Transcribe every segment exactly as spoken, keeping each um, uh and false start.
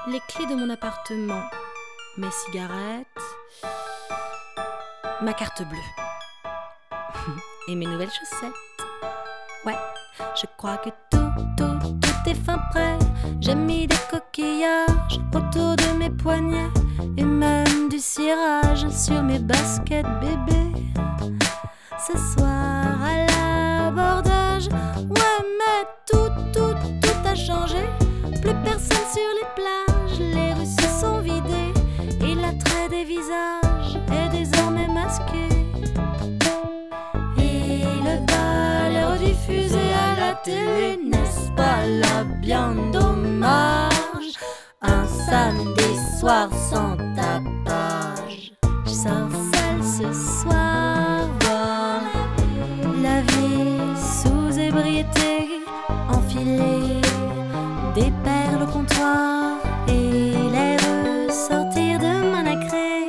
les clés de mon appartement, mes cigarettes, ma carte bleue et mes nouvelles chaussettes. Ouais, je crois que tout, tout, tout est fin prêt. J'ai mis des coquillages autour de mes poignets et même du cirage sur mes baskets bébé. Ce soir à l'abordage, ouais mais tout, tout, tout a changé. Plus personne sur les plages, les rues se sont vidées et l'attrait des visages est désormais masqué. Et le bal est rediffusé à la télé, n'est-ce pas là bien dommage? Un samedi soir sans tapage. Je sors seule ce soir voir la vie sous ébriété, enfiler des perles au comptoir et les ressortir de ma nacrée.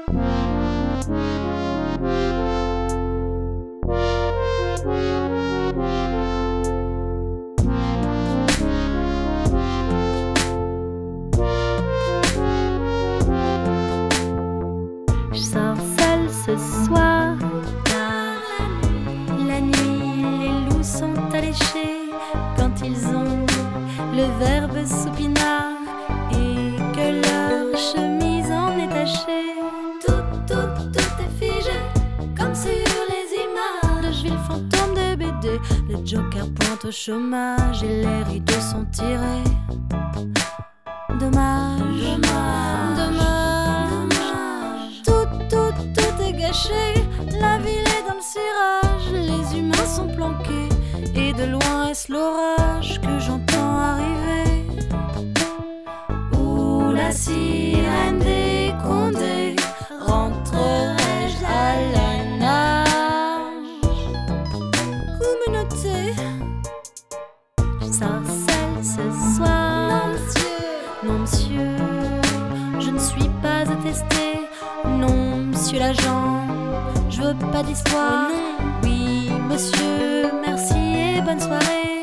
Je sors seule ce soir car la nuit les loups sont alléchés quand ils ont le verbe soupinard et que leur chemise en est tachée. Tout, tout, tout est figé comme sur les images. Je vis le fantôme de B D, le Joker pointe au chômage et les rideaux sont tirés. Dommage, dommage, dommage. Tout, tout, tout est gâché. La ville est dans le cirage, les humains sont planqués et de loin est-ce l'orage que j'entends arriver. Où la sirène des Condés rentrerai-je à la nage? Où me noter? Je sors seule ce soir. Non monsieur, non monsieur, je ne suis pas attestée. Non monsieur l'agent, je veux pas d'histoire. Oui monsieur, merci et bonne soirée.